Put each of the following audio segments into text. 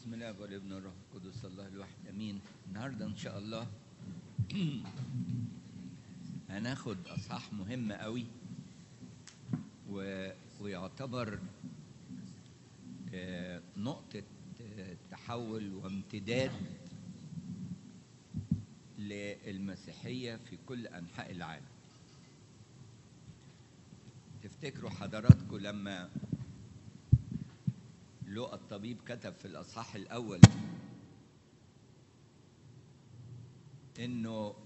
بسم الله والابن والروح القدس الله الواحد امين. النهارده ان شاء الله هناخد اصحاح مهم قوي ويعتبر نقطة تحول وامتداد للمسيحية في كل أنحاء العالم. تفتكروا حضراتكم لما لوقا الطبيب كتب في الأصحاح الأول إنه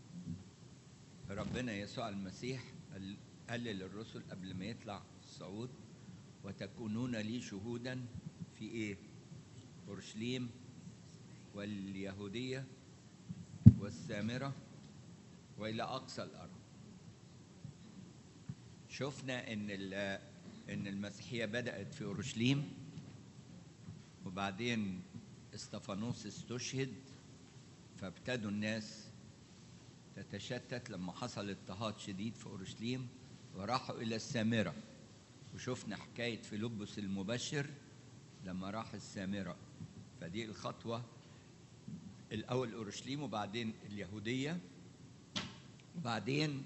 ربنا يسوع المسيح قال للرسل قبل ما يطلع الصعود: وتكونون لي شهودا في إيه؟ أورشليم واليهودية والسامرة وإلى أقصى الأرض. شفنا إن المسيحية بدأت في أورشليم، وبعدين استفانوس استشهد، فابتدوا الناس تتشتت لما حصل اضطهاد شديد في أورشليم وراحوا إلى السامرة. وشفنا حكاية فيلبس المبشر لما راح السامرة. فدي الخطوة الأول أورشليم، وبعدين اليهودية، وبعدين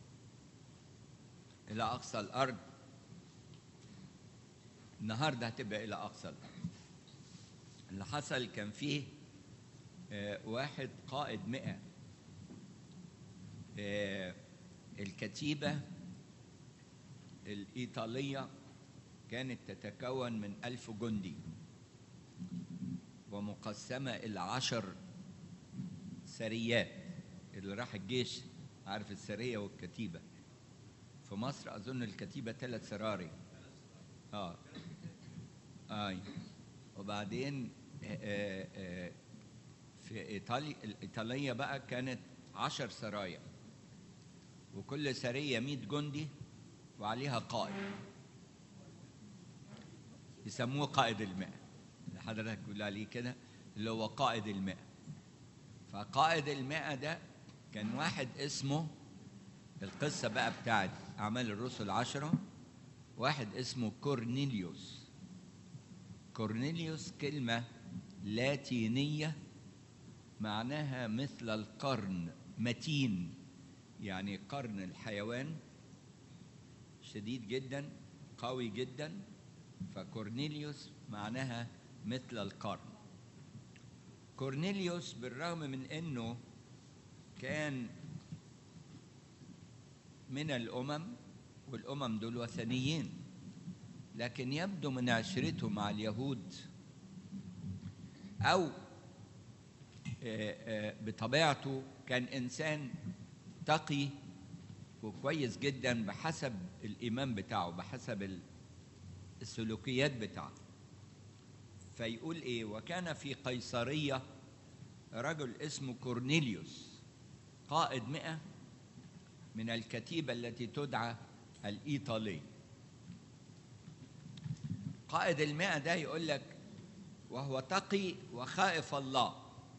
إلى أقصى الأرض. النهاردة هتبقى إلى أقصى الأرض. اللي حصل كان فيه واحد قائد 100 الكتيبة الإيطالية كانت تتكون من 1000 جندي ومقسمة إلى 10 سريات. اللي راح الجيش عارف السرية والكتيبة. في مصر أظن الكتيبة 3 سراري. وبعدين في إيطاليا بقى كانت 10 سرايا، وكل سرية 100 جندي وعليها قائد يسموه قائد 100. حضرتك تقول عليه كده اللي هو قائد 100. فقائد 100 ده كان واحد اسمه، القصة بقى بتاعت أعمال الرسل 10، واحد اسمه كورنيليوس. كورنيليوس كلمة لاتينية معناها مثل القرن، متين، يعني قرن الحيوان، شديد جدا قوي جدا. فكورنيليوس معناها مثل القرن. كورنيليوس بالرغم من انه كان من الامم، والامم دول وثنيين، لكن يبدو من عشرته مع اليهود او بطبيعته كان انسان تقي وكويس جدا بحسب الايمان بتاعه، بحسب السلوكيات بتاعته. فيقول ايه: وكان في قيصرية رجل اسمه كورنيليوس قائد 100 من الكتيبة التي تدعى الإيطالية. قائد 100 ده يقول لك: وهو تقي وخائف الله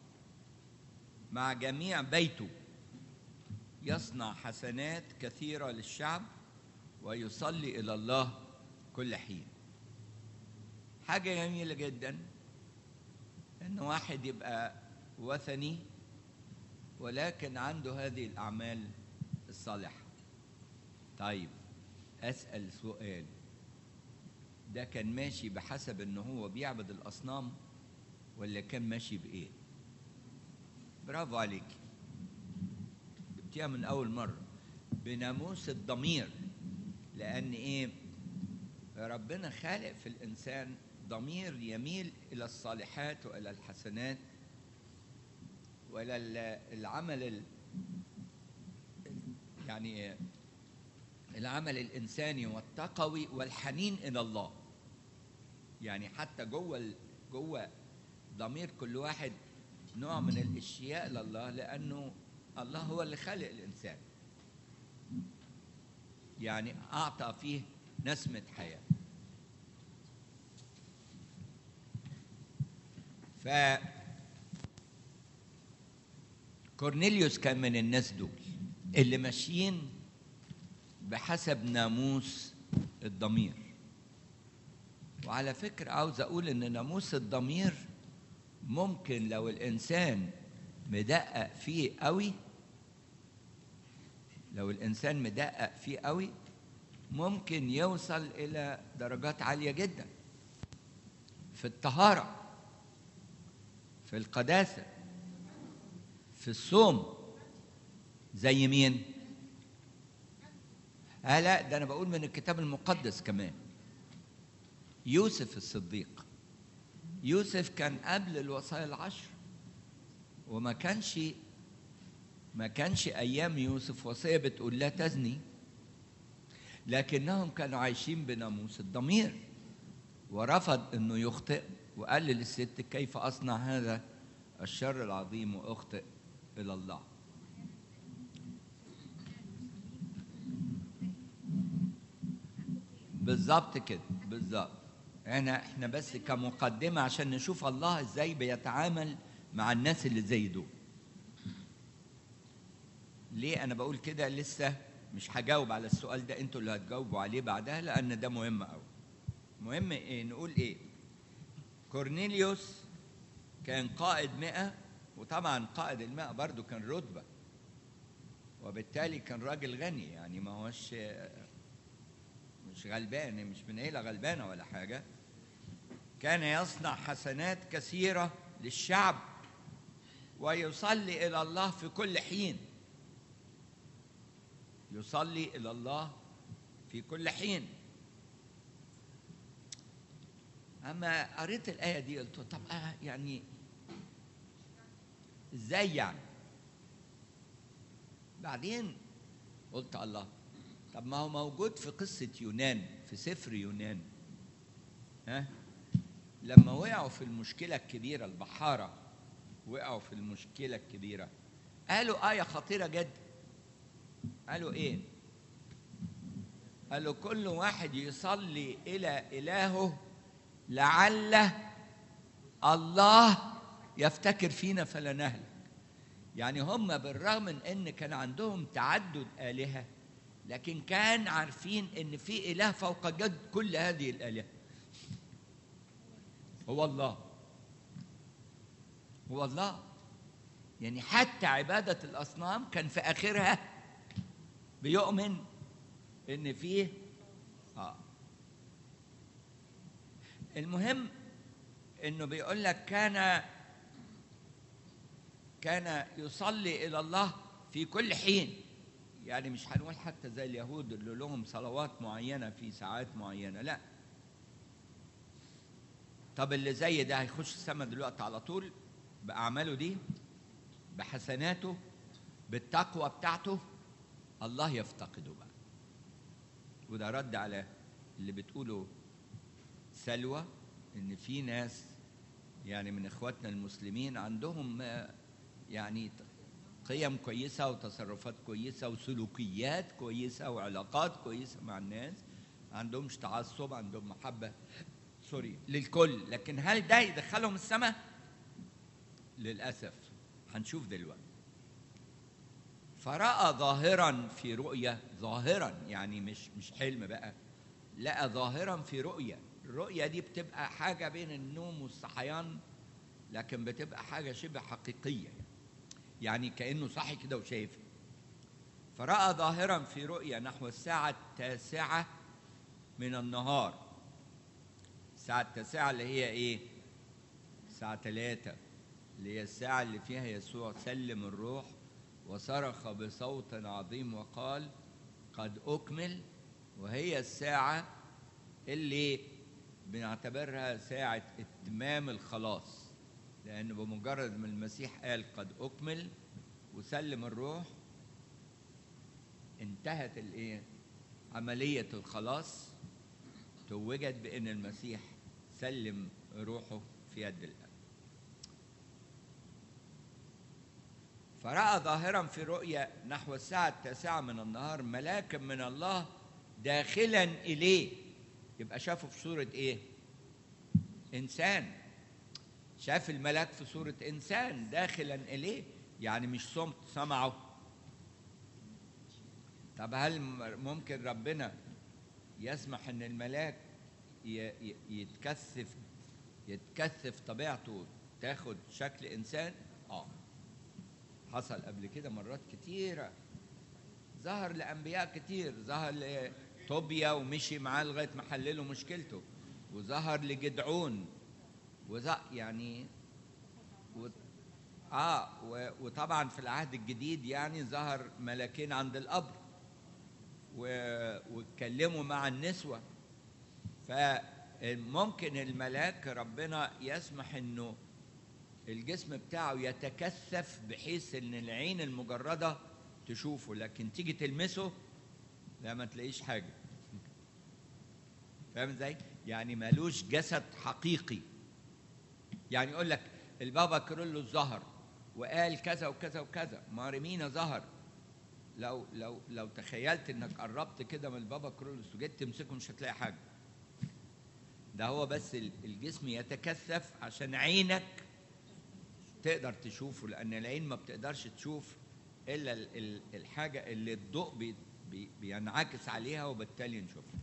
مع جميع بيته، يصنع حسنات كثيرة للشعب ويصلي إلى الله كل حين. حاجة جميلة جدا إن واحد يبقى وثني ولكن عنده هذه الأعمال الصالحة. طيب أسأل سؤال: ده كان ماشي بحسب إنه هو بيعبد الأصنام ولا كان ماشي بإيه؟ برافو عليك، جبتيها من أول مرة، بناموس الضمير. لأن إيه؟ ربنا خالق في الإنسان ضمير يميل إلى الصالحات وإلى الحسنات وإلى العمل، يعني العمل الإنساني والتقوي والحنين إلى الله. يعني حتى جوه ضمير كل واحد نوع من الاشتياق لله، لأنه الله هو اللي خلق الإنسان، يعني أعطى فيه نسمة حياة. كورنيليوس كان من الناس دول اللي ماشيين بحسب ناموس الضمير. وعلى فكرة عاوز أقول إن ناموس الضمير ممكن لو الإنسان مدقق فيه قوي، لو الإنسان مدقق فيه قوي ممكن يوصل إلى درجات عالية جدا في الطهارة، في القداسة، في الصوم. زي مين؟ لا، ده أنا بقول من الكتاب المقدس كمان. يوسف الصديق. يوسف كان قبل الوصايا العشر، وما كانش أيام يوسف وصية بتقول لا تزني، لكنهم كانوا عايشين بناموس الضمير، ورفض أنه يخطئ، وقال للست كيف أصنع هذا الشر العظيم وأخطئ إلى الله. بالظبط كده، بالظبط. احنا بس كمقدمة عشان نشوف الله ازاي بيتعامل مع الناس اللي زي دول. ليه انا بقول كده؟ لسه مش هجاوب على السؤال ده، انتوا اللي هتجاوبوا عليه بعدها، لان ده مهم قوي. مهم ايه؟ نقول ايه؟ كورنيليوس كان قائد 100، وطبعا قائد ال100 برضو كان رتبة، وبالتالي كان راجل غني، يعني ما هوش مش غلبان، مش من عيلة غلبانة ولا حاجة. كان يصنع حسنات كثيرة للشعب، ويصلي إلى الله في كل حين. يصلي إلى الله في كل حين. أما قريت الآية دي قلت طب يعني إزاي يعني؟ بعدين قلت الله، طب ما هو موجود في قصة يونان، في سفر يونان. لما وقعوا في المشكلة الكبيرة، البحارة وقعوا في المشكلة الكبيرة، قالوا آية خطيرة جدا. قالوا إيه؟ قالوا كل واحد يصلي إلى إلهه لعل الله يفتكر فينا فلا نهلك. يعني هم بالرغم من ان كان عندهم تعدد آلهة، لكن كان عارفين ان في إله فوق جد كل هذه الآلهة، هو الله. هو الله. يعني حتى عبادة الأصنام كان في آخرها بيؤمن ان فيه المهم انه بيقول لك كان يصلي إلى الله في كل حين. يعني مش هنقول حتى زي اليهود اللي لهم صلوات معينة في ساعات معينة، لا. طب اللي زي ده هيخش السماء دلوقتي على طول بأعماله دي، بحسناته، بالتقوى بتاعته؟ الله يفتقده بقى. وده رد على اللي بتقوله سلوى، إن في ناس يعني من إخواتنا المسلمين عندهم يعني قيم كويسة وتصرفات كويسة وسلوكيات كويسة وعلاقات كويسة مع الناس، عندهمش تعصب، عندهم محبة للكل، لكن هل ده يدخلهم السماء؟ للأسف هنشوف دلوقتي. فرأى ظاهرا في رؤية، ظاهرا يعني مش حلم بقى، لقى ظاهرا في رؤية. الرؤية دي بتبقى حاجة بين النوم والصحيان، لكن بتبقى حاجة شبه حقيقية، يعني كأنه صاحي كده وشايفه. فرأى ظاهرا في رؤيا نحو الساعة 9 من النهار. الساعة 9 اللي هي إيه؟ الساعة 3، اللي هي الساعة اللي فيها يسوع سلم الروح وصرخ بصوت عظيم وقال قد أكمل. وهي الساعة اللي بنعتبرها ساعة إتمام الخلاص، لأنه بمجرد ما المسيح قال قد أكمل وسلم الروح، انتهت الايه؟ عملية الخلاص، توجت بأن المسيح سلم روحه في يد الآب. فرأى ظاهرا في رؤيا نحو الساعة 9 من النهار ملاكا من الله داخلا إليه. يبقى شافه في صورة إيه؟ إنسان. شاف الملاك في صورة إنسان داخلا إليه، يعني مش صمت سمعه. طب هل ممكن ربنا يسمح ان الملاك يتكثف طبيعته تاخد شكل إنسان. حصل قبل كده مرات كتيرة، ظهر لأنبياء كتير، ظهر لطوبيا ومشي معاه لغاية ما حلله مشكلته، وظهر لجدعون يعني وطبعا في العهد الجديد يعني ظهر ملاكين عند القبر واتكلموا مع النسوة. فممكن الملاك ربنا يسمح انه الجسم بتاعه يتكثف بحيث ان العين المجردة تشوفه، لكن تيجي تلمسه لا ما تلاقيش حاجة. فاهم ازاي؟ يعني مالوش جسد حقيقي. يعني يقول لك البابا كيرلس ظهر وقال كذا وكذا وكذا، ماريمينا ظهر. لو تخيلت انك قربت كده من البابا كيرلس وجيت تمسكه مش هتلاقي حاجة. ده هو بس الجسم يتكثف عشان عينك تقدر تشوفه، لأن العين ما بتقدرش تشوف إلا الحاجة اللي الضوء بينعكس عليها وبالتالي نشوفها.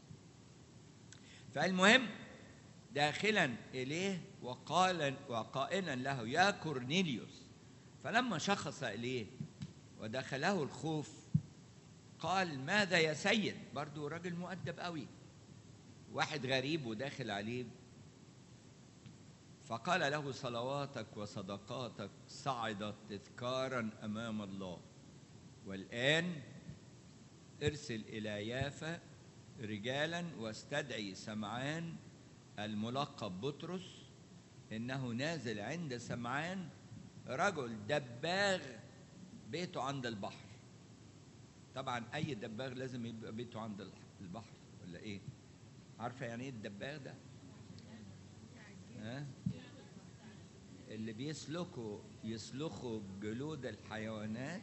فالمهم داخلا إليه وقائلا له يا كورنيليوس، فلما شخص إليه ودخله الخوف قال ماذا يا سيد؟ برضو راجل مؤدب قوي، واحد غريب وداخل عليه. فقال له صلواتك وصدقاتك صعدت تذكارا أمام الله، والآن ارسل إلى يافا رجالا واستدعي سمعان الملقب بطرس، إنه نازل عند سمعان رجل دباغ بيته عند البحر. طبعا أي دباغ لازم يبقى بيته عند البحر ولا إيه؟ عارفة يعني إيه الدباغ ده؟ اللي يسلخوا جلود الحيوانات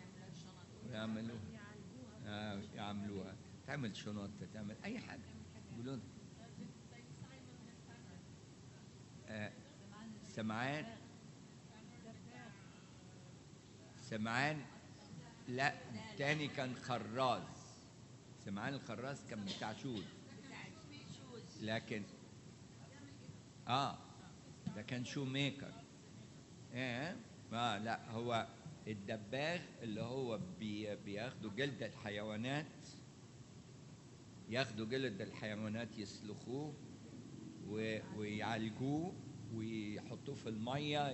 يعملوها تعمل شنط، تعمل أي حاجة جلود. سمعان لا، تاني كان خراز. سمعان الخراز كان بتاع شوز، لكن ده كان شو ميكر. لا، هو الدباغ اللي هو بياخدوا جلد الحيوانات، ياخدوا جلد الحيوانات يسلخوه ويعالجوه ويحطوه في الميه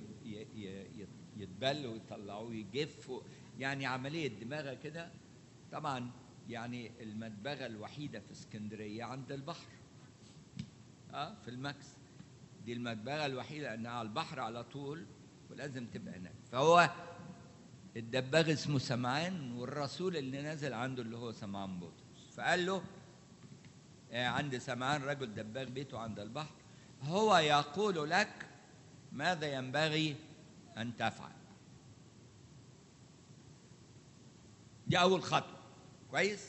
يتبل ويطلعوه يجفوا، يعني عمليه دماغه كده. طبعا يعني المدبغه الوحيده في اسكندريه عند البحر، في الماكس دي المدبغه الوحيده، انها على البحر على طول ولازم تبقى هناك. فهو الدباغ اسمه سمعان، والرسول اللي نزل عنده اللي هو سمعان بطرس، فقال له عند سمعان رجل دباغ بيته عند البحر، هو يقول لك ماذا ينبغي أن تفعل. دي أول خطوة. كويس.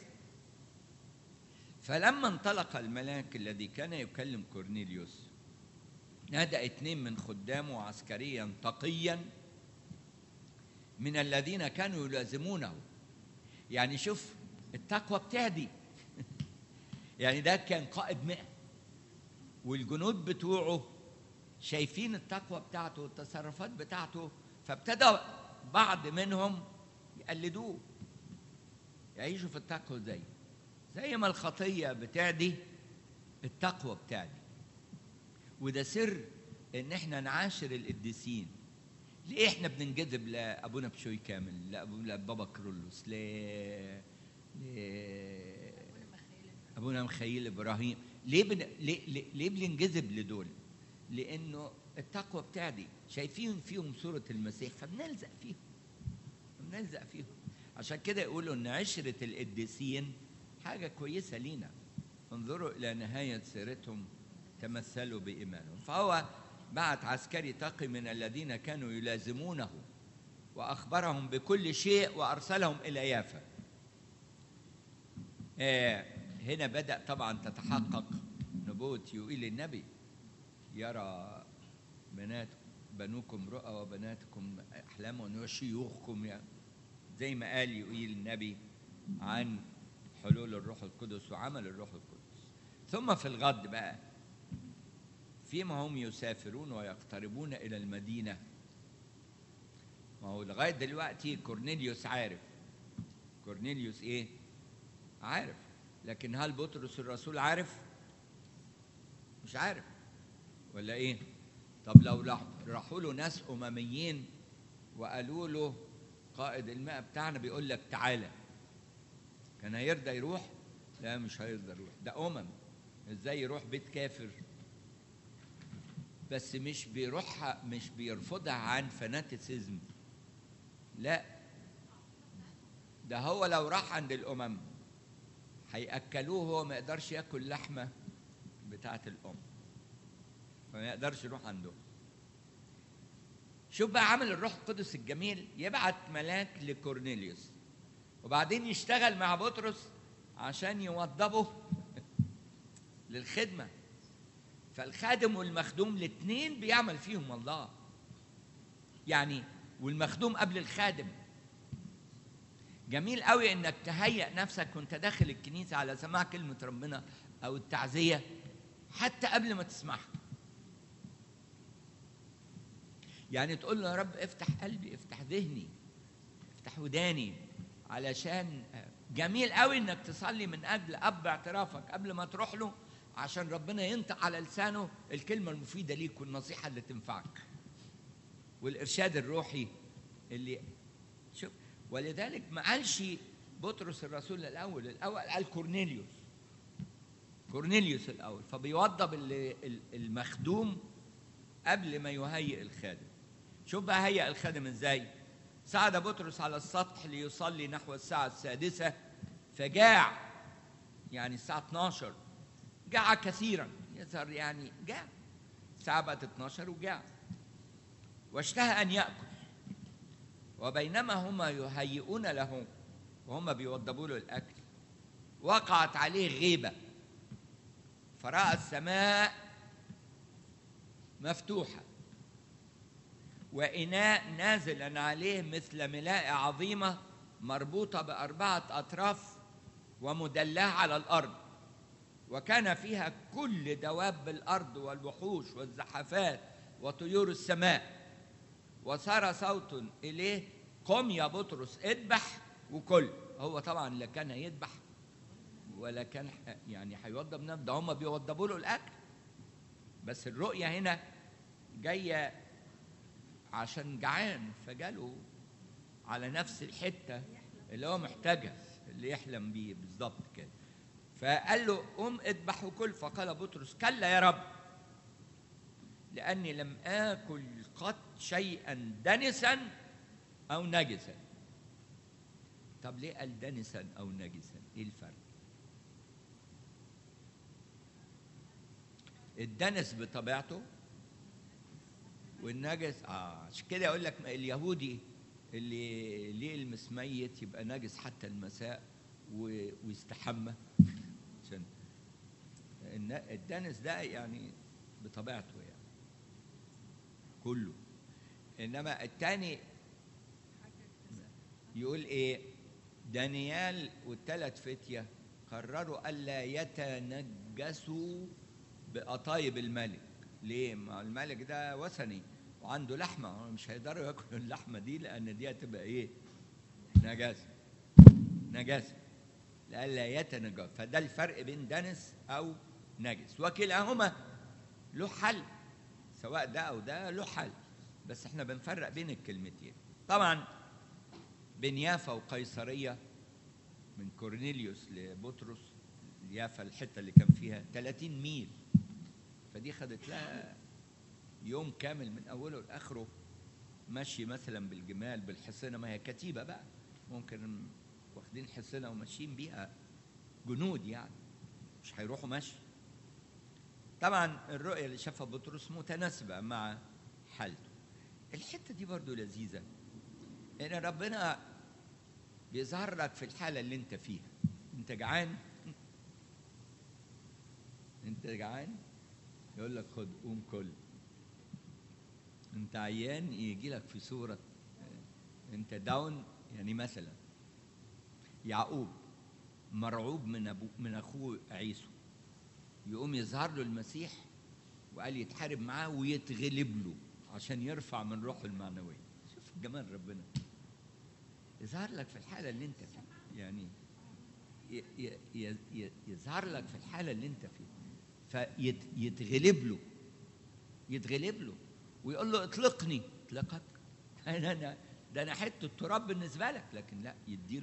فلما انطلق الملاك الذي كان يكلم كورنيليوس نادى 2 من خدامه عسكريا تقيا من الذين كانوا يلازمونه. يعني شوف التقوى بتهدي. يعني ده كان قائد 100 والجنود بتوعه شايفين التقوى بتاعته والتصرفات بتاعته، فابتدى بعض منهم يقلدوه، يعيشوا في التقوى زي ما الخطية بتعدي التقوى بتعدي. وده سر ان احنا نعاشر القديسين. ليه احنا بننجذب لابونا بشوي كامل، لبابا كيرلس، ابونا مخيل ابراهيم؟ ليه بننجذب لدول؟ لانه التقوى بتاعتي شايفين فيهم صورة المسيح فبنلزق فيهم. عشان كده يقولوا ان عشرة القديسين حاجة كويسة لينا. انظروا الى نهاية سيرتهم تمثلوا بإيمانهم. فهو بعت عسكري تقي من الذين كانوا يلازمونه وأخبرهم بكل شيء وأرسلهم إلى يافا. هنا بدأ طبعا تتحقق نبوة يوئيل النبي، يرى بنوكم رؤى وبناتكم أحلام وشيوخكم، زي ما قال يوئيل النبي عن حلول الروح القدس وعمل الروح القدس. ثم في الغد بقى فيما هم يسافرون ويقتربون إلى المدينة. ما هو لغاية دلوقتي كورنيليوس عارف. كورنيليوس إيه؟ عارف. لكن هل بطرس الرسول عارف؟ مش عارف ولا إيه؟ طب لو راحوا له ناس أمميين وقالوا له قائد المئة بتاعنا بيقول لك تعالى، كان هيرضى يروح؟ لا، مش هيرضى يروح. ده ازاي يروح بيت كافر؟ بس مش بيروحها، مش بيرفضها عن فاناتيسيزم، لا، ده هو لو راح عند الأمم هيأكلوه، هو ما يقدرش ياكل لحمة بتاعة الأم، فما يقدرش يروح عندهم. شوف بقى عمل الروح القدس الجميل، يبعت ملاك لكورنيليوس وبعدين يشتغل مع بطرس عشان يوضبه للخدمة. فالخادم والمخدوم الاثنين بيعمل فيهم الله يعني، والمخدوم قبل الخادم. جميل قوي انك تهيئ نفسك وانت داخل الكنيسة على سماع كلمة ربنا او التعزية حتى قبل ما تسمعها. يعني تقول له يا رب افتح قلبي، افتح ذهني، افتح وداني، علشان جميل قوي انك تصلي من اجل اب اعترافك قبل ما تروح له، عشان ربنا ينطق على لسانه الكلمة المفيدة ليك والنصيحة اللي تنفعك والإرشاد الروحي اللي شوف. ولذلك ما قالش بطرس الرسول الأول قال كورنيليوس الأول، فبيوضب المخدوم قبل ما يهيئ الخادم. شوف بقى هيئ الخادم ازاي. صعد بطرس على السطح ليصلي نحو الساعة 6، فجاع، يعني الساعة 12 جاع كثيرا، يظهر يعني جاع، الساعة بقت 12 وجاع، واشتهى أن يأكل. وبينما هما يهيئون له وهم بيوضبوا له الأكل، وقعت عليه غيبة، فرأى السماء مفتوحة وإناء نازلا عليه مثل ملاءة عظيمة مربوطة ب4 أطراف ومدلاه على الأرض، وكان فيها كل دواب الأرض والوحوش والزحفات وطيور السماء. وصار صوت إليه قم يا بطرس اذبح وكل. هو طبعا لا كان يذبح ولا كان يعني هيوضب نفسه، ده هم بيوضبوا له الأكل. بس الرؤية هنا جاية عشان جعان، فجاله على نفس الحتة اللي هو محتاجها، اللي يحلم بيه بالظبط كده. فقال له قم اذبح وكل. فقال بطرس كلا يا رب، لأني لم آكل قط شيئا دنسا أو نجسا. طب ليه قال دنسا أو نجسا؟ إيه الفرق؟ الدنس بطبيعته والنجس عشان كده يقول لك اليهودي اللي ليه يلمس ميت يبقى نجس حتى المساء ويستحمى، عشان الدنس ده يعني بطبيعته يعني كله. انما الثاني يقول ايه؟ دانيال والثلاث فتية قرروا الا يتنجسوا بقطايب الملك. ليه؟ ما الملك ده وثني وعنده لحمه، مش هيقدروا ياكلوا اللحمه دي لان دي هتبقى ايه؟ نجاسه لألا يتنجس. فده الفرق بين دنس او نجس، وكلاهما له حل، سواء ده او ده له حل، بس احنا بنفرق بين الكلمتين. طبعا بين يافا وقيصريه، من كورنيليوس لبطرس، يافا الحته اللي كان فيها 30 ميل، فدي خدت لها يوم كامل من اوله لاخره مشي، مثلا بالجمال بالحصنه، ما هي كتيبه بقى، ممكن واخدين حصنه وماشيين بيها جنود يعني، مش هيروحوا مشي. طبعا الرؤيه اللي شافها بطرس متناسبه مع حالته. الحته دي برضو لذيذه، ان ربنا بيظهر لك في الحاله اللي انت فيها. انت جعان، يقول لك خد قوم كل. انت عيان، يجي لك في صوره انت داون. يعني مثلا يعقوب مرعوب من اخوه عيسو، يقوم يظهر له المسيح وقال يتحارب معاه ويتغلب له عشان يرفع من روحه المعنوية. شوف جمال ربنا، يظهر لك في الحالة اللي انت فيها، يعني يظهر لك في الحالة اللي انت فيها، فيتغلب له ويقول له اطلقني. اطلقك؟ ده انا حته التراب بالنسبه لك، لكن لا،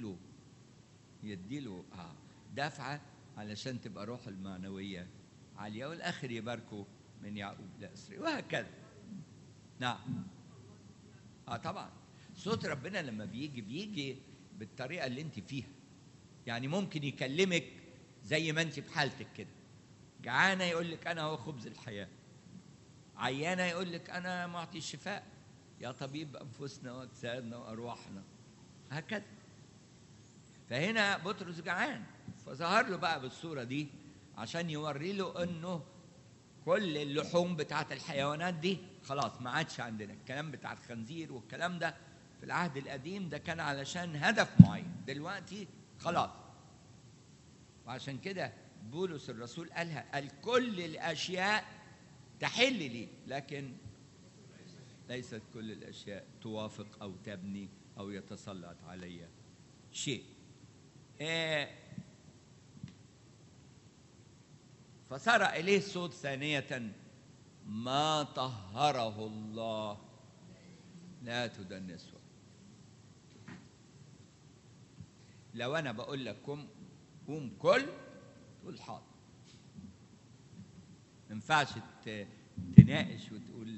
يديله دفعه علشان تبقى روح المعنويه عاليه، والاخر يباركوا من يعقوب لاسرائيل، وهكذا. نعم. طبعا صوت ربنا لما بيجي بالطريقه اللي انت فيها. يعني ممكن يكلمك زي ما انت بحالتك كده، جعانه يقول لك انا هو خبز الحياه، عيانه يقول لك انا معطي الشفاء، يا طبيب انفسنا واجسادنا وارواحنا، هكذا. فهنا بطرس جعان، فظهر له بقى بالصوره دي عشان يوري له انه كل اللحوم بتاعت الحيوانات دي خلاص ما عادش عندنا. الكلام بتاع الخنزير والكلام ده في العهد القديم ده كان علشان هدف معين، دلوقتي خلاص. وعشان كده بولس الرسول قال كل الاشياء تحل لي، لكن ليست كل الاشياء توافق او تبني او يتسلط علي شيء. فصار اليه الصوت ثانيه: ما طهره الله لا تدنسه. لو انا بقول لك قوم كل، تقول حاضر، ما ينفعش تناقش وتقول.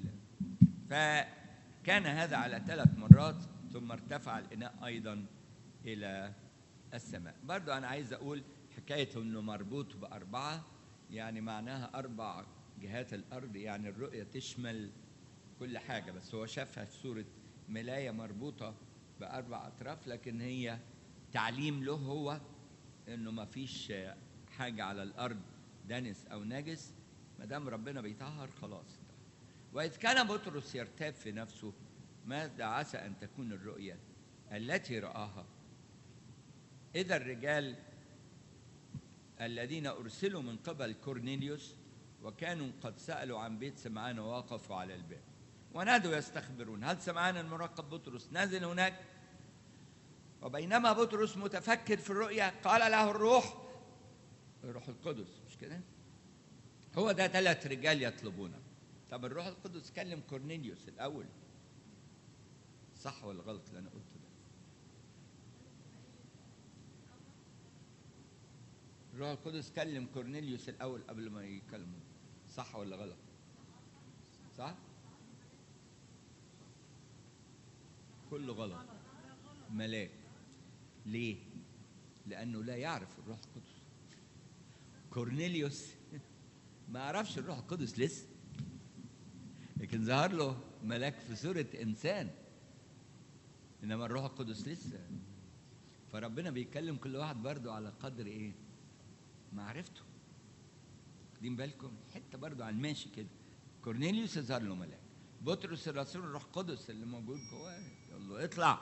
فكان هذا على 3 مرات، ثم ارتفع الإناء أيضا إلى السماء. برضو أنا عايز أقول حكاية أنه مربوط ب4، يعني معناها 4 جهات الأرض، يعني الرؤية تشمل كل حاجة، بس هو شافها في صورة ملاية مربوطة ب4 أطراف، لكن هي تعليم له هو أنه ما فيش حاجة على الأرض دنس أو نجس، ما دام ربنا بيطهر خلاص. وإذ كان بطرس يرتاب في نفسه ماذا عسى أن تكون الرؤيا التي رآها، إذا الرجال الذين أرسلوا من قبل كورنيليوس وكانوا قد سألوا عن بيت سمعان ووقفوا على الباب ونادوا يستخبرون هل سمعان المراقب بطرس نازل هناك؟ وبينما بطرس متفكر في الرؤيا قال له الروح القدس، مش كده؟ هو ده 3 رجال يطلبونه. طب الروح القدس كلم كورنيليوس الأول، صح ولا غلط اللي أنا قلته ده؟ الروح القدس كلم كورنيليوس الأول قبل ما يكلمه، صح ولا غلط؟ صح؟ كله غلط. ملاك. ليه؟ لأنه لا يعرف الروح القدس. كورنيليوس ما يعرفش الروح القدس لسه، لكن ظهر له ملاك في صورة إنسان، إنما الروح القدس لسه. فربنا بيكلم كل واحد برضو على قدر إيه؟ معرفته. واخدين بالكم؟ حتة برضو على الماشي كده. كورنيليوس ظهر له ملاك، بطرس الرسول الروح القدس اللي موجود جواه يقول له اطلع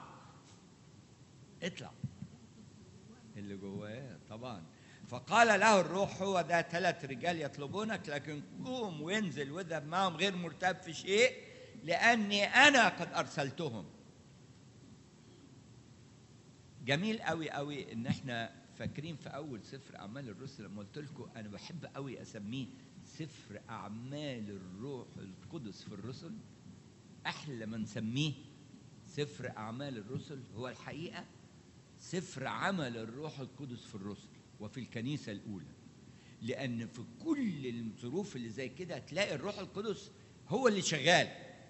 اللي جواه طبعا. فقال له الروح هو ده 3 رجال يطلبونك، لكن قوم وانزل واذهب معهم غير مرتاب في شيء لأني أنا قد أرسلتهم. جميل قوي قوي إن احنا فاكرين في أول سفر أعمال الرسل لما قلت لكم أنا بحب قوي أسميه سفر أعمال الروح القدس في الرسل. أحلى ما نسميه سفر أعمال الرسل هو الحقيقة سفر عمل الروح القدس في الرسل وفي الكنيسة الأولى، لأن في كل الظروف اللي زي كده تلاقي الروح القدس هو اللي شغال،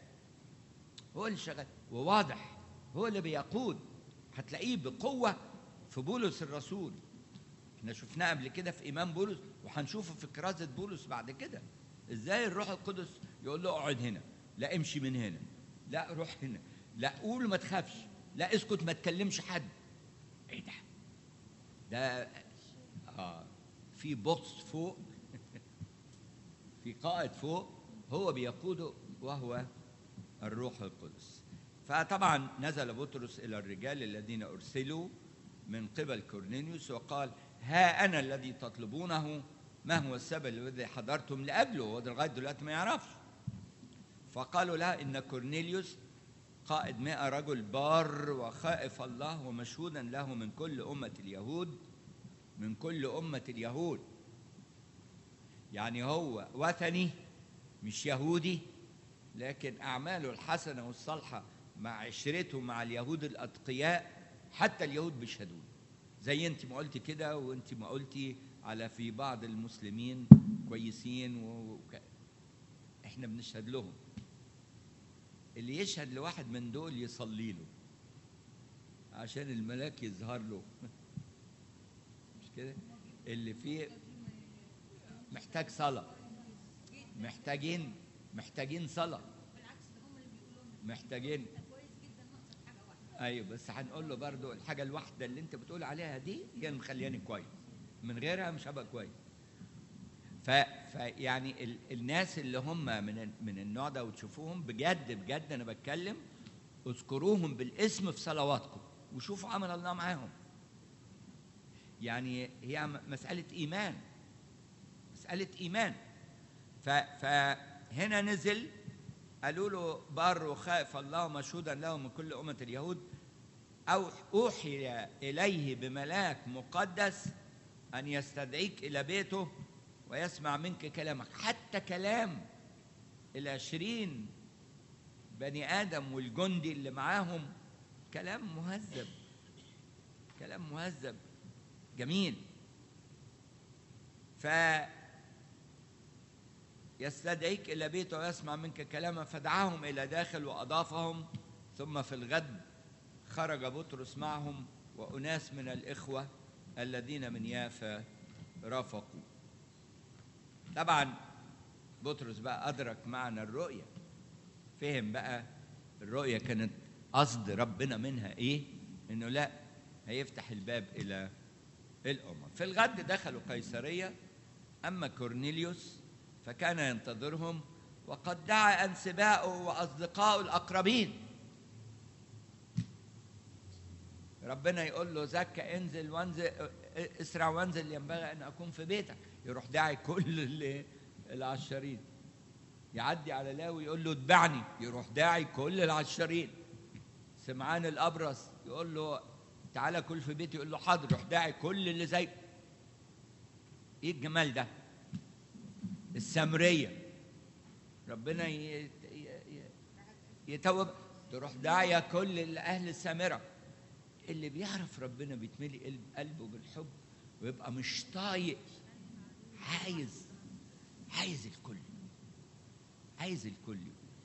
وواضح، هو اللي بيقود. هتلاقيه بقوة في بولس الرسول، احنا شفناه قبل كده في إيمان بولس، وهنشوفه في كرازة بولس بعد كده، ازاي الروح القدس يقول له اقعد هنا، لا امشي من هنا، لا روح هنا، لا قول ما تخافش، لا اسكت ما تكلمش حد. ايه ده في بوس فوق في قائد فوق هو بيقوده وهو الروح القدس. فطبعا نزل بطرس إلى الرجال الذين أرسلوا من قبل كورنيليوس وقال ها أنا الذي تطلبونه ما هو السبب الذي حضرتم لأجله؟ هو لغاية دلوقتي ما يعرفش. فقالوا لها إن كورنيليوس قائد 100 رجل بار وخائف الله ومشهودا له من كل أمة اليهود، من كل أمة اليهود. يعني هو وثني مش يهودي، لكن أعماله الحسنة والصالحة مع عشرته مع اليهود الأتقياء حتى اليهود بيشهدوا، زي أنت ما قلتي كده، وأنت ما قلتي على في بعض المسلمين كويسين إحنا بنشهد لهم. اللي يشهد لواحد من دول يصلي له عشان الملاك يظهر له مش كده؟ اللي فيه محتاج صلاة، محتاجين صلاة، محتاجين. ايوه بس هنقول له برضو الحاجة الواحدة اللي انت بتقول عليها دي هي اللي مخلياني كويس، من غيرها مش هبقى كويس. فيعني الناس اللي هم من النوع ده وتشوفوهم بجد انا بتكلم، اذكروهم بالاسم في صلواتكم وشوفوا عمل الله معاهم. يعني هي مسألة إيمان. فهنا نزل قالوا له بار وخائف الله مشهودا له من كل أمة اليهود، أو أوحي إليه بملاك مقدس أن يستدعيك إلى بيته ويسمع منك كلامك. حتى كلام 20 بني آدم والجندي اللي معاهم كلام مهذب جميل. يستدعيك إلى بيته ويسمع منك كلاما، فدعاهم إلى داخل وأضافهم. ثم في الغد خرج بطرس معهم وأناس من الإخوة الذين من يافا رافقوا. طبعا بطرس بقى أدرك معنى الرؤية، فهم بقى الرؤية كانت قصد ربنا منها إيه، إنه لا هيفتح الباب إلى الأمم. في الغد دخلوا قيصرية. أما كورنيليوس فكان ينتظرهم، وقد دعا أنسباؤه وأصدقائه الأقربين. ربنا يقول له زكى انزل وانزل، اسرع وانزل، ينبغي أن أكون في بيتك. يروح داعي كل العشرين. يعدي على لاوي يقول له اتبعني، يروح داعي كل العشرين. سمعان الأبرص يقول له تعالى كل في بيتي، يقول له حاضر، يروح داعي كل اللي زي. ايه الجمال ده؟ السامرية ربنا يتوب، تروح داعية كل أهل السامرة. اللي بيعرف ربنا بيتملي قلبه بالحب ويبقى مش طايق، عايز الكل.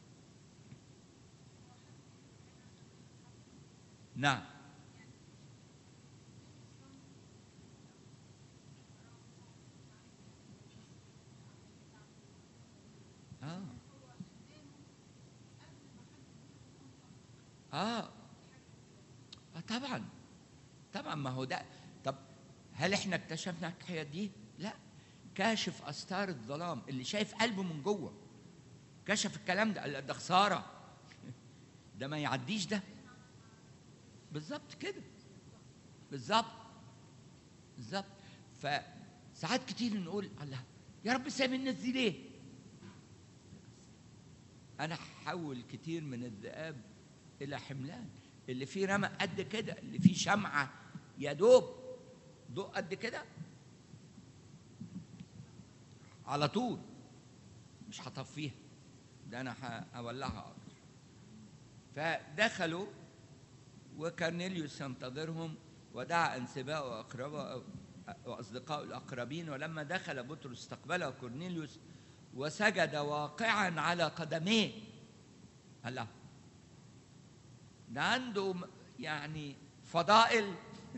نعم. طبعا ما هو ده. طب هل احنا اكتشفنا الحكايه دي؟ لا، كاشف استار الظلام اللي شايف قلبه من جوه كشف الكلام ده خساره ده ما يعديش ده. بالظبط كده، بالظبط. فساعات كتير نقول الله يا رب سامي الناس دي ليه؟ انا حول كتير من الذئاب الى حملان. اللي فيه رمق قد كده، اللي فيه شمعه يا دوب ضوء قد كده، على طول مش هطفيها، ده انا هولعها اكتر. فدخلوا وكورنيليوس ينتظرهم، ودعا انسباء واقرباء واصدقاء الاقربين. ولما دخل بطرس استقبله كورنيليوس وسجد واقعا على قدميه. الله، ده عنده يعني فضائل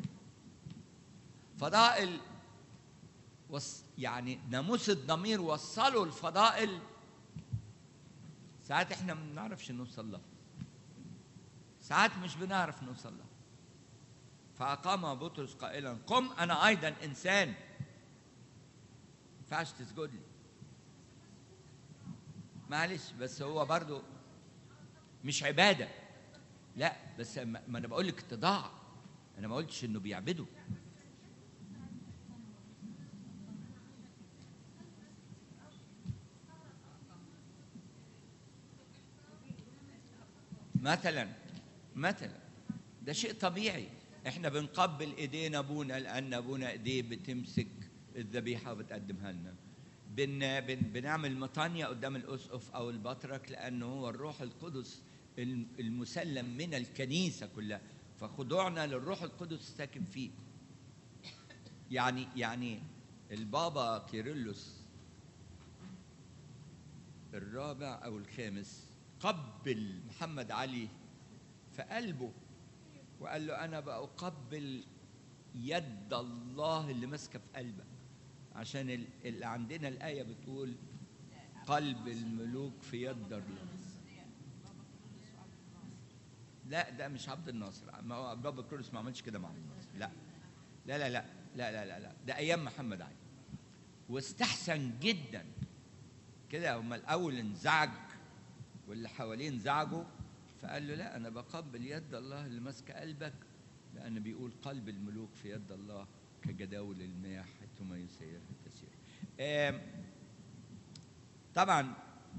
يعني ناموس الضمير وصلوا الفضائل. ساعات احنا ما بنعرفش نوصل لها، ساعات مش بنعرف نوصل لها. فأقام بطرس قائلا قم أنا أيضا إنسان. ما ينفعش تسجد لي، معلش، بس هو برضو مش عبادة. لا بس ما أنا بقول لك اتضاع، أنا ما قلتش إنه بيعبده. مثلا ده شيء طبيعي. احنا بنقبل ايدين ابونا لان ابونا ايديه بتمسك الذبيحه وبتقدمها لنا. بنعمل مطانيه قدام الاسقف او البطرك لانه هو الروح القدس المسلم من الكنيسه كلها، فخضوعنا للروح القدس الساكن فيه. يعني البابا كيرلس الرابع او الخامس قبل محمد علي في قلبه وقال له انا بقبل يد الله اللي ماسكه في قلبك، عشان اللي عندنا الايه بتقول قلب الملوك في يد الله. لا ده مش عبد الناصر، ما هو بابا كيرلس ما عملش كده مع عبد الناصر. لا لا لا لا لا لا لا, لا. ده ايام محمد علي، واستحسن جدا كده. هم الاول انزعج واللي حواليه انزعجوا، فقال له لا انا بقبل يد الله اللي ماسكه قلبك، لان بيقول قلب الملوك في يد الله كجداول المياه حيثما يسيرها تسير. طبعا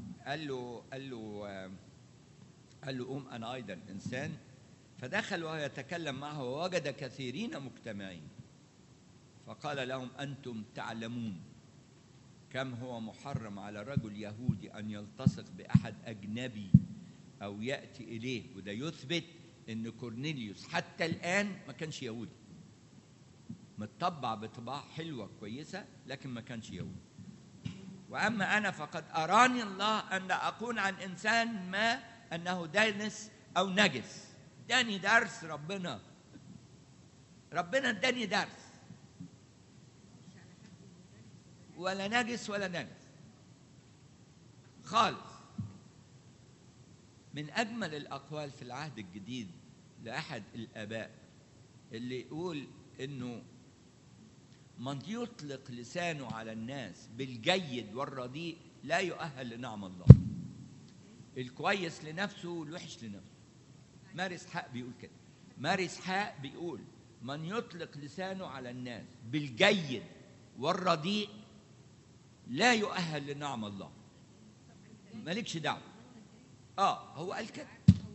قال له قوم انا ايضا انسان. فدخل وهو يتكلم معه ووجد كثيرين مجتمعين، فقال لهم انتم تعلمون كم هو محرم على رجل يهودي ان يلتصق باحد اجنبي او ياتي اليه. وده يثبت ان كورنيليوس حتى الان ما كانش يهودي، متطبع بطباع حلوه كويسه لكن ما كانش يهودي. واما انا فقد اراني الله ان لا اكون عن انسان ما انه دانس او نجس. اداني درس ربنا اداني درس، ولا نجس ولا نجس خالص. من أجمل الأقوال في العهد الجديد لأحد الآباء اللي يقول إنه من يطلق لسانه على الناس بالجيد والرديء لا يؤهل لنعم الله. الكويس لنفسه والوحش لنفسه. ماري إسحاق بيقول كده. ماري إسحاق بيقول من يطلق لسانه على الناس بالجيد والرديء لا يؤهل لنعم الله. مالكش دعوة. هو قال كده.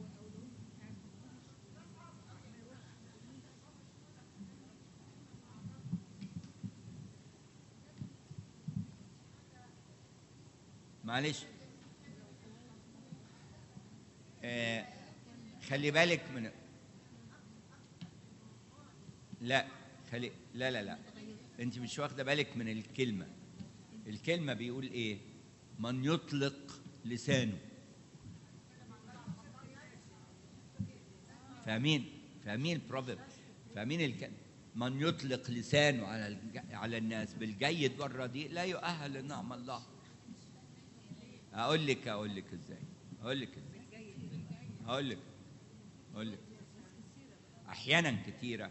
معلش خلي بالك من لا انت مش واخده بالك من الكلمه بيقول ايه؟ من يطلق لسانه. فاهمين البروفيرب؟ فاهمين الكلمه؟ من يطلق لسانه على الناس بالجيد والرديء لا يؤهل لنعم الله. اقول لك ازاي. احيانا كثيره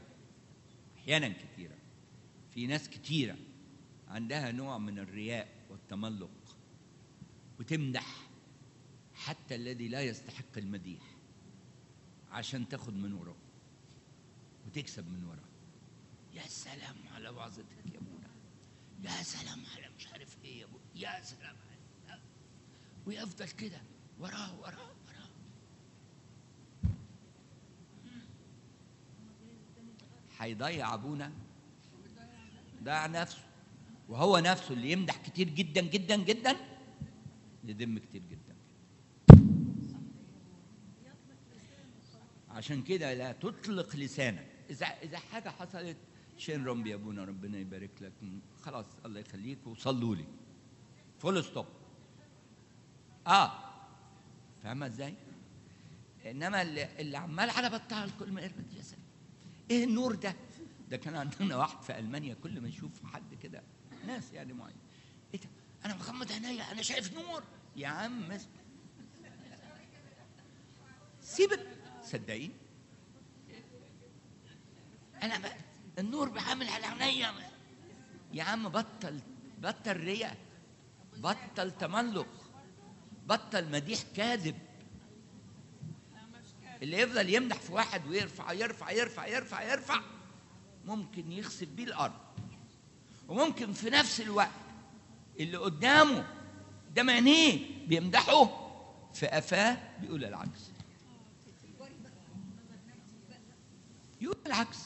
في ناس كثيره عندها نوع من الرياء والتملق، وتمدح حتى الذي لا يستحق المديح عشان تاخد من وراه وتكسب من وراه. يا سلام على وعظتك يا ابونا، يا سلام على مش عارف ايه يا ابونا، يا سلام على، ويفضل كده وراه. هيضيع ابونا، ضيع نفسه، وهو نفسه اللي يمدح كتير جدا جدا جدا يذم كتير جدا. عشان كده لا تطلق لسانك. اذا حاجه حصلت شين رمبي يا ابونا ربنا يبارك لك، خلاص الله يخليك وصلوا لي، فول ستوب. فاهمه ازاي؟ انما اللي عمال على بطال كل ما يربط يا سلام ايه النور ده كان عندنا واحد في المانيا كل ما يشوف حد كده، ناس يعني معين، ايه ده انا مغمض عينيا انا شايف نور. يا عم سيبك، صدقين انا النور بيعمل على عينيا. يا عم بطل رياء، بطل تملق، بطل مديح كاذب. اللي يفضل يمدح في واحد ويرفع يرفع يرفع يرفع يرفع ممكن يخسف بيه الارض، وممكن في نفس الوقت اللي قدام عينيه بيمدحه في قفاه بيقول العكس. يقول العكس.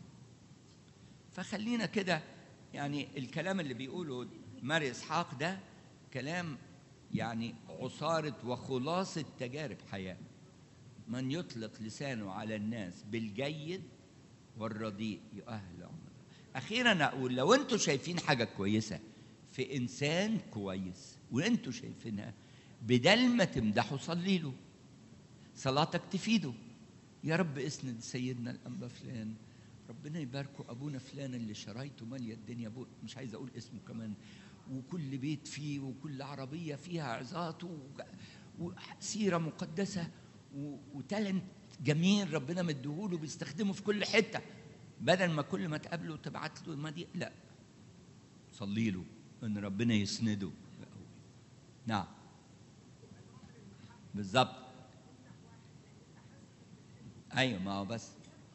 فخلينا كده، يعني الكلام اللي بيقوله ماري إسحاق ده كلام يعني عصارة وخلاصة تجارب حياة. من يطلق لسانه على الناس بالجيد والرديء يؤهل عمره. أخيرا أقول، لو أنتوا شايفين حاجة كويسة في إنسان كويس وأنتوا شايفينها، بدل ما تمدحوا صلي له، صلاتك تفيده. يا رب اسند سيدنا الأنبا فلان، ربنا يباركه، أبونا فلان اللي شرايته مالية الدنيا، مش عايز أقول اسمه كمان، وكل بيت فيه وكل عربية فيها عظات وسيرة مقدسة وتالنت جميل ربنا مديهوله بيستخدمه في كل حتة. بدل ما كل ما تقابله تبعت له مديح، لا، صلي له ان ربنا يسنده. نعم بالظبط. ايوه، ما هو بس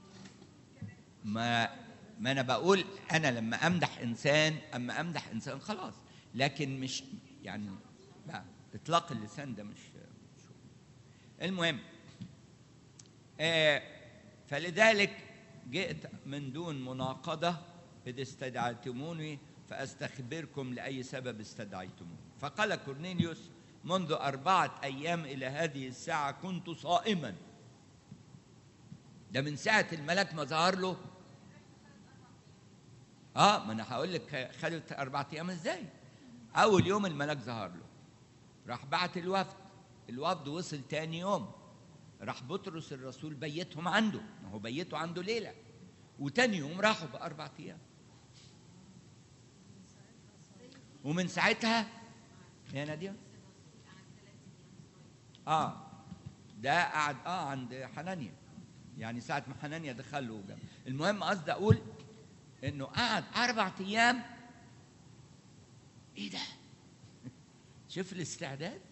ما انا بقول، انا لما امدح انسان، خلاص، لكن مش يعني لا، اطلاق اللسان ده مش المهم. فلذلك جئت من دون مناقضة إذ استدعيتموني فأستخبركم لأي سبب استدعيتموني. فقال كورنيليوس: منذ 4 أيام إلى هذه الساعة كنت صائما. ده من ساعة الملك ما ظهر له. ما أنا هقول لك خدت 4 أيام إزاي. أول يوم الملك ظهر له، راح بعت الوفد وصل تاني يوم، راح بطرس الرسول بيتهم عنده، ما هو بيته عنده ليلة، وتاني يوم راحوا ب4 أيام. ومن ساعتها يا نادية ده قعد عند حنانيا، يعني ساعة ما حنانيا دخله جنب. المهم قصدي أقول إنه قعد 4 أيام. إيه ده؟ شوف الاستعداد.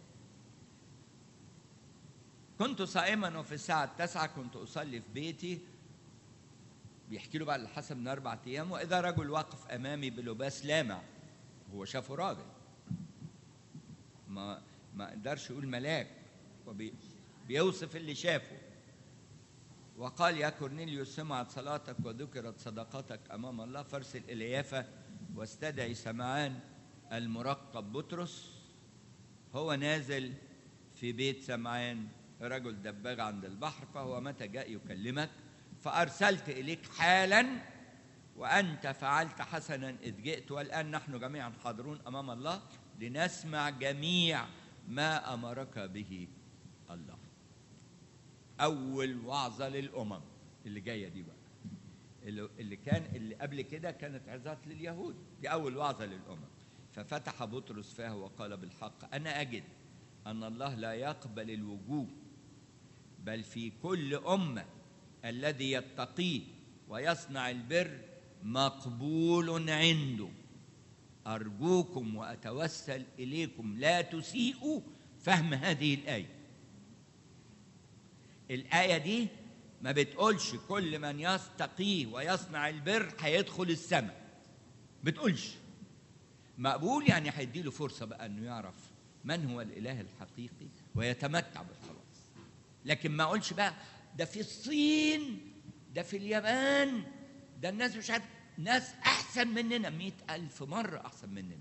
كنت صائما وفي الساعة 9 كنت أصلي في بيتي. بيحكي له بقى اللي حصل من 4 أيام. وإذا رجل واقف أمامي بلباس لامع، هو شافه راجل، ما قدرش يقول ملاك، وبيوصف اللي شافه. وقال: يا كورنيليوس، سمعت صلاتك وذكرت صدقتك أمام الله، فارسل إلى يافا واستدعي سمعان المرقب بطرس، هو نازل في بيت سمعان رجل دباغ عند البحر، فهو متى جاء يكلمك. فأرسلت إليك حالا، وأنت فعلت حسنا إذ جئت، والآن نحن جميعا حاضرون أمام الله لنسمع جميع ما أمرك به الله. أول وعظة للأمم اللي جاية دي بقى، اللي قبل كده كانت عظات لليهود، دي أول وعظة للأمم. ففتح بطرس فاه وقال: بالحق أنا أجد أن الله لا يقبل الوجوه، بل في كل أمة الذي يتقيه ويصنع البر مقبول عنده. أرجوكم وأتوسل إليكم لا تسيئوا فهم هذه الآية. الآية دي ما بتقولش كل من يتقيه ويصنع البر هيدخل السماء، بتقولش مقبول، يعني هيديله فرصة بقى أنه يعرف من هو الإله الحقيقي ويتمتع بالخلاص. لكن ما أقولش بقى ده في الصين، ده في اليابان، ده الناس مش عارف، ناس أحسن مننا 100,000 مرة أحسن مننا.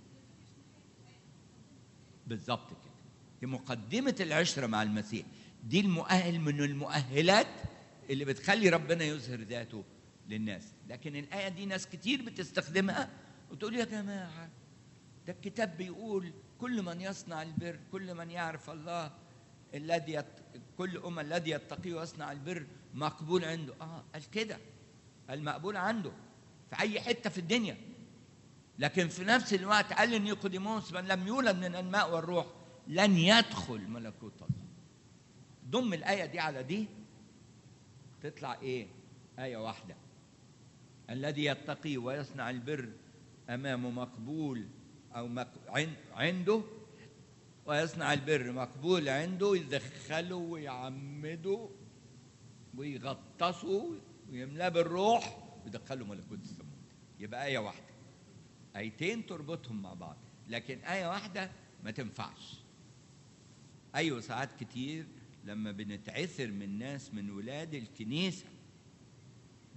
بالظبط كده، دي مقدمة العشرة مع المسيح، دي المؤهل من المؤهلات اللي بتخلي ربنا يظهر ذاته للناس. لكن الآية دي ناس كتير بتستخدمها وتقول: يا جماعة ده الكتاب بيقول كل من يصنع البر، كل من يعرف الله كل أمة الذي يتقي ويصنع البر مقبول عنده. قال كده، المقبول عنده في أي حتة في الدنيا. لكن في نفس الوقت قال لنيقوديموس: من لم يولد من الماء والروح لن يدخل ملكوت الله. ضم الآية دي على دي تطلع إيه؟ آية واحدة: الذي يتقي ويصنع البر أمامه مقبول أو عنده، ويصنع البر مقبول عنده، يدخله ويعمده ويغطسه ويملاه بالروح ويدخله ملكوت السماوات. يبقى آية واحدة، آيتين تربطهم مع بعض، لكن آية واحدة ما تنفعش. أيوة، ساعات كتير لما بنتعثر من ناس من ولاد الكنيسة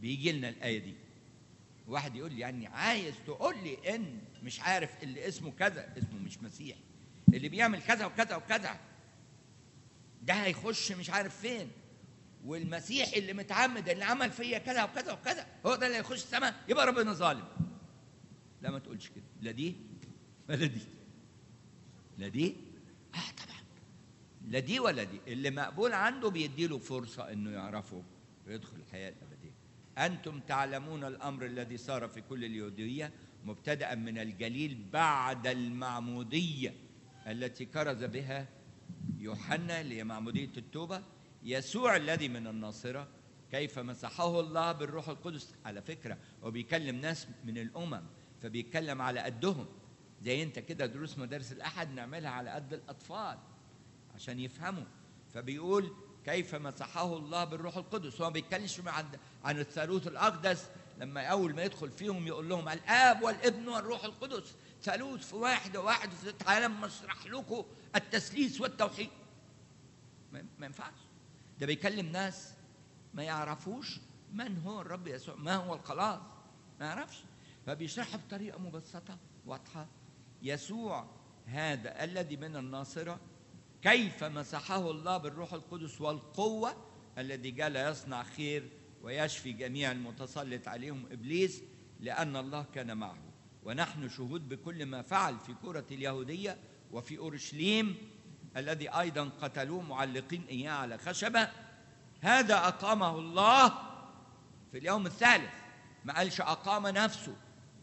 بيجي لنا الآية دي. واحد يقول لي يعني عايز تقول لي إن مش عارف اللي اسمه كذا اسمه مش مسيح، اللي بيعمل كذا وكذا وكذا ده هيخش مش عارف فين، والمسيح اللي متعمد اللي عمل فيا كذا وكذا وكذا هو ده اللي هيخش السماء، يبقى ربنا ظالم. لا ما تقولش كده، لا دي ولا دي، لا دي طبعا، لا دي ولا دي. اللي مقبول عنده بيديله فرصة انه يعرفه ويدخل الحياة الأبدية. أنتم تعلمون الأمر الذي صار في كل اليهودية مبتدأ من الجليل بعد المعمودية التي كرز بها يوحنا، اللي هي معمودية التوبة، يسوع الذي من الناصرة، كيف مسحه الله بالروح القدس. على فكرة هو بيكلم ناس من الأمم، فبيتكلم على قدهم، زي انت كده دروس مدارس الأحد نعملها على قد الأطفال عشان يفهموا. فبيقول كيف مسحه الله بالروح القدس. هو ما بيتكلمش عن الثالوث الأقدس، لما أول ما يدخل فيهم يقول لهم الآب والابن والروح القدس ثالوث في واحد وواحد في العالم، مشرح لكم التثليث والتوحيد. ما ينفعش. ده بيكلم ناس ما يعرفوش من هو الرب يسوع، ما هو الخلاص، ما يعرفش، فبيشرحها بطريقة مبسطة واضحة. يسوع هذا الذي من الناصرة كيف مسحه الله بالروح القدس والقوة، الذي جال يصنع خير ويشفي جميع المتسلط عليهم إبليس، لأن الله كان معه. ونحن شهود بكل ما فعل في كرة اليهودية وفي أورشليم، الذي أيضا قتلوه معلقين إياه على خشبة. هذا أقامه الله في اليوم الثالث. ما قالش أقام نفسه،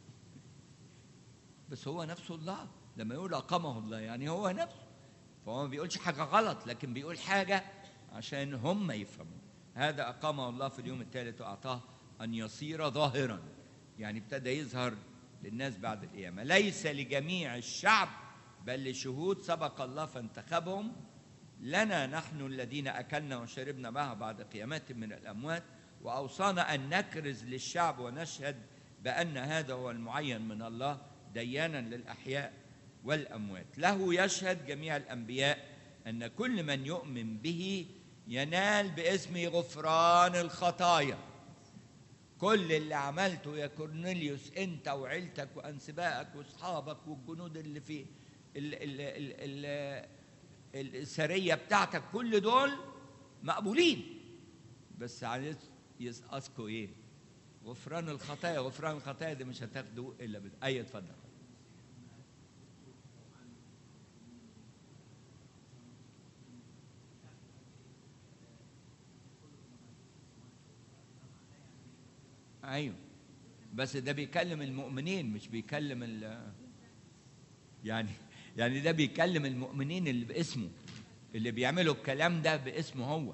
بس هو نفسه الله. لما يقول أقامه الله يعني هو نفسه، فهو ما بيقولش حاجة غلط، لكن بيقول حاجة عشان هم يفهموا. هذا أقامه الله في اليوم الثالث وأعطاه أن يصير ظاهرا، يعني ابتدى يظهر للناس بعد القيامة، ليس لجميع الشعب بل لشهود سبق الله فانتخبهم لنا نحن الذين أكلنا وشربنا معه بعد قيامته من الأموات، وأوصانا أن نكرز للشعب ونشهد بأن هذا هو المعين من الله ديانا للأحياء والأموات. له يشهد جميع الأنبياء أن كل من يؤمن به ينال باسمه غفران الخطايا. كل اللي عملته يا كورنيليوس أنت وعيلتك وأنسبائك وأصحابك والجنود اللي في السرية بتاعتك، كل دول مقبولين، بس عايز يسقطكوا إيه؟ غفران الخطايا. غفران الخطايا دي مش هتاخدوا إلا بالآية. اتفضل. أيوه، بس ده بيكلم المؤمنين مش بيكلم يعني ده بيكلم المؤمنين اللي باسمه، اللي بيعملوا الكلام ده باسمه هو.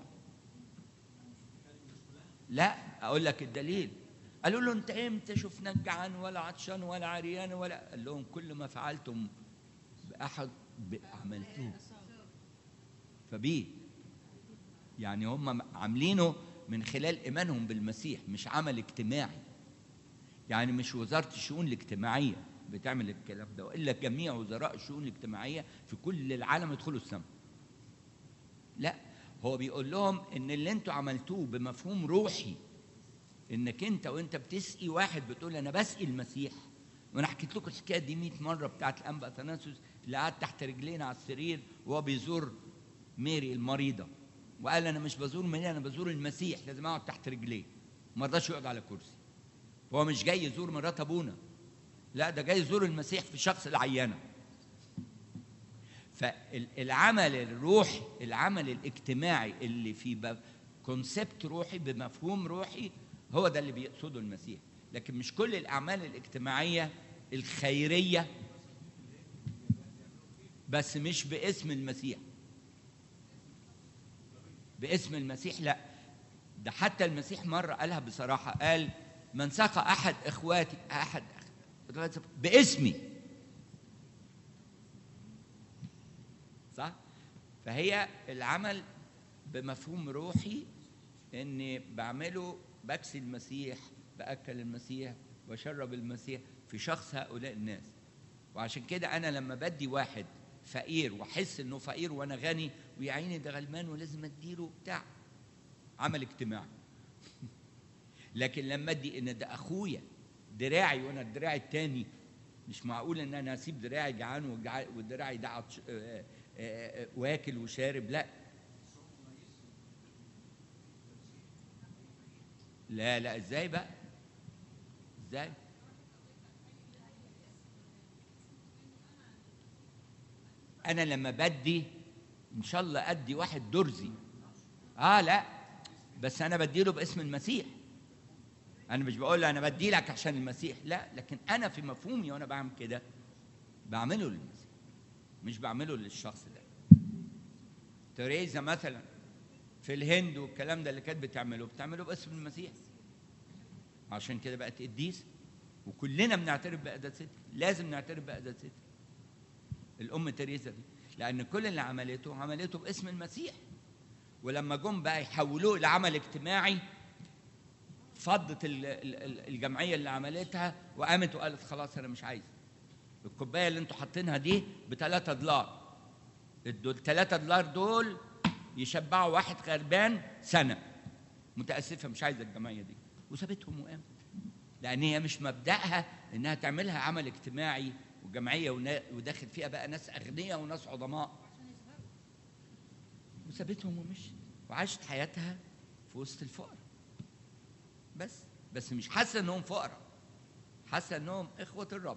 لا، أقول لك الدليل. قالوا له أنت إمتى شفناك جعان ولا عطشان ولا عريان ولا، قال لهم كل ما فعلتم بأحد عملتوه فبيه. يعني هم عاملينه من خلال إيمانهم بالمسيح، مش عمل اجتماعي. يعني مش وزارة الشؤون الاجتماعية بتعمل الكلام ده، وإلا جميع وزراء الشؤون الاجتماعية في كل العالم يدخلوا السماء. لا، هو بيقول لهم إن اللي أنتوا عملتوه بمفهوم روحي، إنك أنت وأنت بتسقي واحد بتقول أنا بسقي المسيح. وأنا حكيت لكم الحكاية دي 100 مرة بتاعت الأنبا أثناسيوس اللي قعد تحت رجلينا على السرير وهو بيزور ميري المريضة، وقال أنا مش بزور ميري، أنا بزور المسيح، لازم أقعد تحت رجليه. ما رضاش يقعد على كرسي. هو مش جاي يزور مرات أبونا، لا، ده جاي يزور المسيح في شخص العيانة. فالعمل الروحي، العمل الاجتماعي اللي فيه كونسبت روحي بمفهوم روحي، هو ده اللي بيقصده المسيح. لكن مش كل الأعمال الاجتماعية الخيرية، بس مش باسم المسيح. باسم المسيح لا، ده حتى المسيح مرة قالها بصراحة، قال من سقى أحد إخواتي باسمي، صح؟ فهي العمل بمفهوم روحي، إني بعمله بكسي المسيح، بأكل المسيح، وشرب المسيح في شخص هؤلاء الناس. وعشان كده أنا لما بدي واحد فقير وأحس إنه فقير وأنا غني ويا عيني ده غلمان ولازم أديله بتاع، عمل اجتماعي. لكن لما ادي ان ده اخويا دراعي وانا الدراع التاني، مش معقول ان انا اسيب دراعي جعان ودراعي ده واكل وشارب. لا لا لا، ازاي بقى؟ ازاي؟ انا لما بدي ان شاء الله ادي واحد درزي، لا، بس انا بديله باسم المسيح. انا مش بقول له انا بدي لك عشان المسيح، لا، لكن انا في مفهومي وانا بعمل كده بعمله للمسيح، مش بعمله للشخص ده. تريزا مثلا في الهند والكلام ده اللي كانت بتعمله باسم المسيح، عشان كده بقت قديسه، وكلنا بنعترف بقداستها. لازم نعترف بقداستها الام تريزا دي، لان كل اللي عملته باسم المسيح. ولما جم بقى يحولوه لعمل اجتماعي، فضت الجمعيه اللي عملتها وقامت وقالت خلاص انا مش عايزه الكوبايه اللي انتوا حاطينها دي ب$3. $3 دول يشبعوا واحد غربان سنه. متاسفه مش عايزه الجمعيه دي، وسابتهم وقامت، لان هي مش مبدأها انها تعملها عمل اجتماعي وجمعيه وداخل فيها بقى ناس اغنياء وناس عظماء، وسابتهم ومشي وعاشت حياتها في وسط الفقراء. بس مش حاسه انهم فقراء، حاسه انهم اخوه الرب.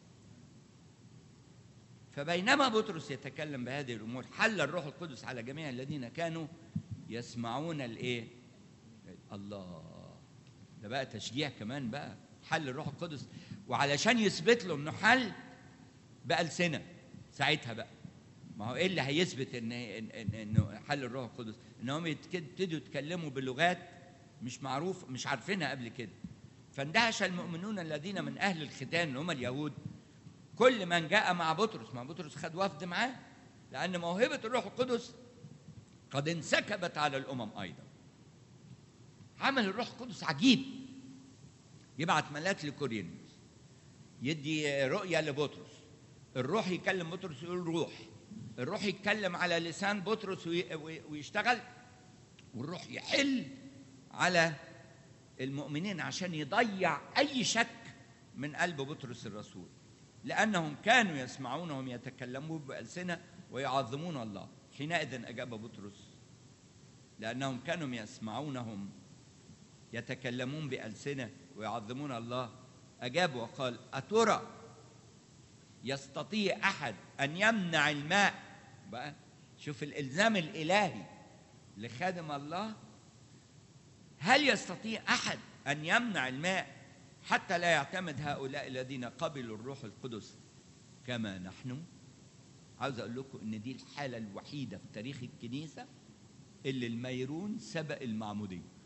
فبينما بطرس يتكلم بهذه الامور حل الروح القدس على جميع الذين كانوا يسمعون الايه؟ الله، ده بقى تشجيع كمان بقى، حل الروح القدس. وعلشان يثبت له انه حل بقى ألسنة ساعتها بقى. ما هو ايه اللي هيثبت انه حل الروح القدس؟ انهم يبتدوا يتكلموا بلغات مش معروف، مش عارفينها قبل كده. فاندهش المؤمنون الذين من اهل الختان اللي هم اليهود كل من جاء مع بطرس. بطرس خد وفد معاه، لان موهبه الروح القدس قد انسكبت على الامم ايضا. عمل الروح القدس عجيب، يبعت ملاك لكورنثوس يدي رؤيه لبطرس، الروح يكلم بطرس يقول روح، الروح يتكلم على لسان بطرس ويشتغل، والروح يحل على المؤمنين عشان يضيع اي شك من قلب بطرس الرسول، لانهم كانوا يسمعونهم يتكلمون بألسنة ويعظمون الله. حينئذ اجاب بطرس لانهم كانوا يسمعونهم يتكلمون بألسنة ويعظمون الله، أجاب وقال أترى يستطيع أحد أن يمنع الماء؟ بقى شوف الإلزام الإلهي لخادم الله. هل يستطيع أحد أن يمنع الماء حتى لا يعتمد هؤلاء الذين قبلوا الروح القدس كما نحن؟ عاوز أقول لكم إن دي الحالة الوحيدة في تاريخ الكنيسة اللي الميرون سبق المعمودية.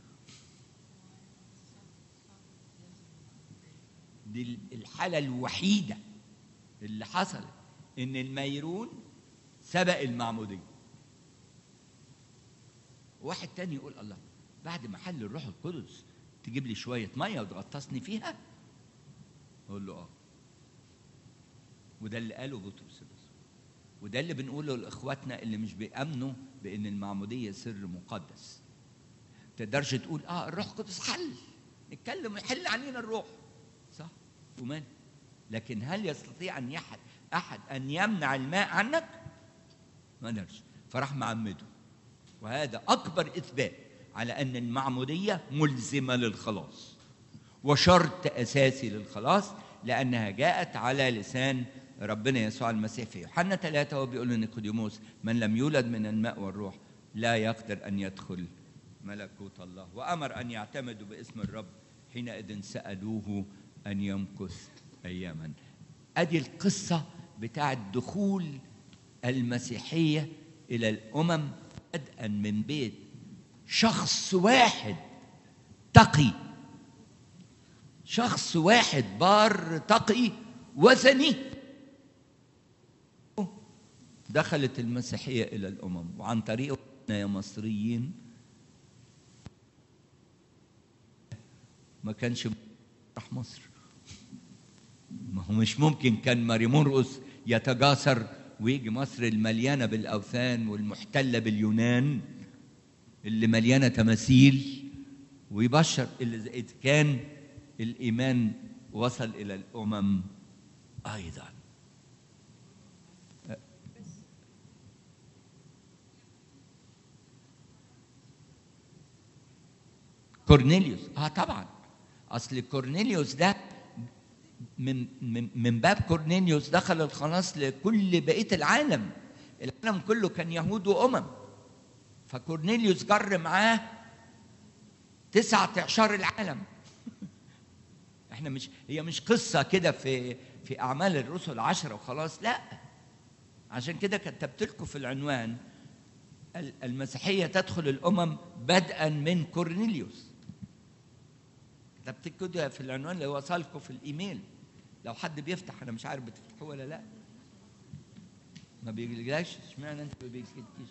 دي الحالة الوحيدة اللي حصلت إن الميرون سبق المعمودية. واحد تاني يقول الله، بعد ما حل الروح القدس تجيب لي شوية مية وتغطسني فيها؟ أقول له وده اللي قاله بطرس الرسول، وده اللي بنقوله لإخواتنا اللي مش بيأمنوا بإن المعمودية سر مقدس. تقدرش تقول الروح القدس حل، نتكلم يحل علينا الروح، صح ومال، لكن هل يستطيع أن أحد أن يمنع الماء عنك؟ ما قدرش، فراح معمده. وهذا أكبر إثبات على أن المعمودية ملزمة للخلاص وشرط أساسي للخلاص، لأنها جاءت على لسان ربنا يسوع المسيح في يوحنا 3 وبيقول لنيقوديموس من لم يولد من الماء والروح لا يقدر أن يدخل ملكوت الله. وأمر أن يعتمدوا باسم الرب، حينئذ سألوه أن يمكث أياما. أدي القصة بتاعت دخول المسيحية إلى الأمم، بدءا من بيت شخص واحد تقي، شخص واحد بار تقي وثني، دخلت المسيحية إلى الأمم. وعن طريق يا مصريين ما كانش راح مصر، ما هو مش ممكن كان ماري مرقس يتجاسر ويجي مصر المليانة بالأوثان والمحتلة باليونان اللي مليانة تماثيل ويبشر إذا كان الإيمان وصل إلى الأمم أيضا. كورنيليوس طبعا، أصل كورنيليوس ده من باب كورنيليوس دخل الخلاص لكل بقية العالم. العالم كله كان يهود وأمم، فكورنيليوس جر معاه 9 أعشار العالم. احنا هي مش قصة كده في أعمال الرسل 10 وخلاص، لا. عشان كده كتبت لكم في العنوان المسيحية تدخل الأمم بدءا من كورنيليوس. كتبت كده في العنوان اللي وصلكم في الإيميل. لو حد بيفتح، أنا مش عارف بتفتحوه ولا لا. ما بيجيلكش؟ اشمعنى أنت ما بيجيلكيش؟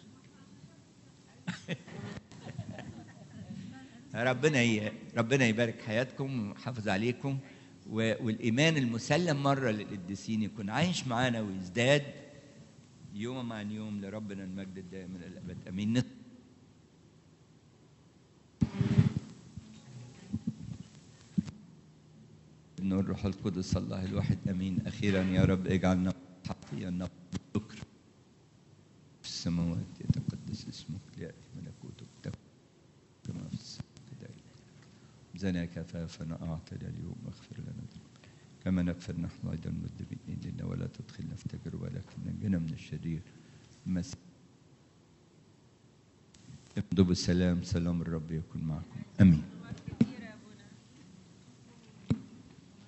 ربنا يبارك حياتكم ويحافظ عليكم، والإيمان المسلم مرة للقديسين يكون عايش معانا ويزداد يوم عن يوم، لربنا المجد الدائم إلى الأبد آمين. ابن الروح القدس الله الواحد آمين. أخيرا يا رب اجعلنا حقيا بالشكر في السماوات، يتقدس اسمك، ليأتي ملكوتك، تكن كما في السماء كذلك. زنا كفافنا أعطنا اليوم، واغفر لنا كما نغفر نحن أيضا المذنبين إلينا، ولا تدخلنا في تجربة ولكن نجنا من الشرير. مسيح امضوا بالسلام، سلام الرب يكون معكم. آمين.